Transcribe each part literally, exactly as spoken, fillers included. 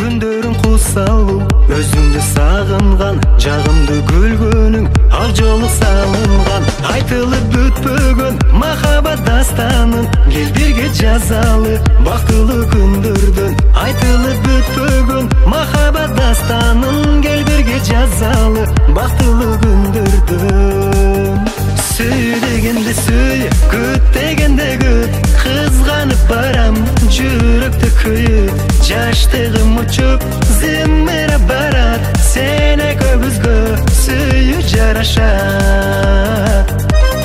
Күндөрүң кусалуу, өзүңдү сагынган, жагымды күлгөнүң ак жолук салынган. Айтылып бүтпөгөн махабат дастанын кел бирге жазалы бактылуу күндөрдөн. Айтылып бүтпөгөн махабат дастанын кел бирге жазалы бактылуу күндөрдөн. Сүй дегенде сүй, күт дегенде күт, кызганып барам жүрөктө күйүп. Жаштыгым учуп зымыра барат, сен экөөбүзгө сүйүү жарашат.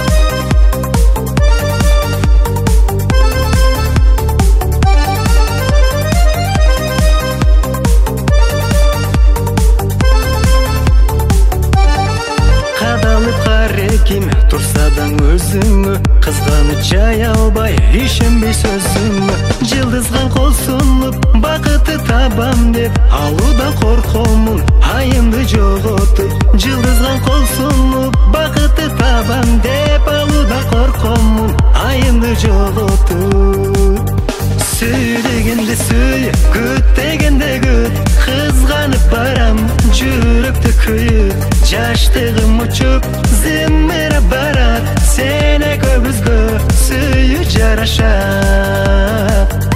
Кадалып кареким турсадаң өзүңө, кызганып жай албай ишенбей сөзүңө. Жылдызган кол сунуп бакытты табам деп алуудан коркомун айымды жоготуп. Жылдызган кол сунуп бакытты табам деп алуудан коркомун айымды жоготуп. Сүй дегенде сүй, күт дегенде күт, кызганып барам жүрөктө күйүп. Жаштыгым учуп зымыра барат, сен экөөбүзгө сүйүү жарашат.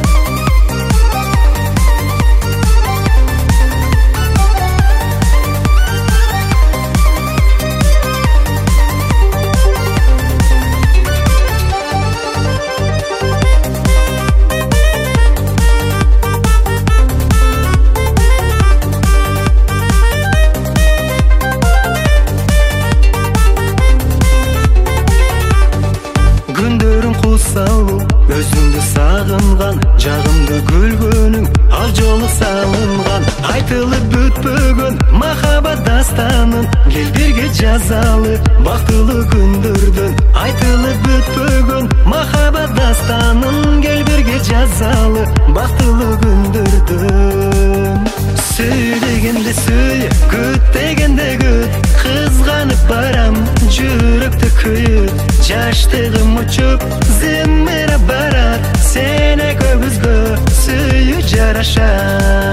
Өзүңдү сагынган, жагымды күлгөнүң ак жолук салынган. Айтылып бүтпөгөн махабат дастанын кел бирге жазалы бактылуу күндөрдөн. Айтылып бүтпөгөн махабат дастанын кел бирге жазалы бактылуу күндөрдөн. Сүй дегенде сүй, күт дегенде күт, кызганып барам жүрөктө күйүп. Жаштыгым учуп зымыра барат, сен экөөбүзгө сүйүү жарашат.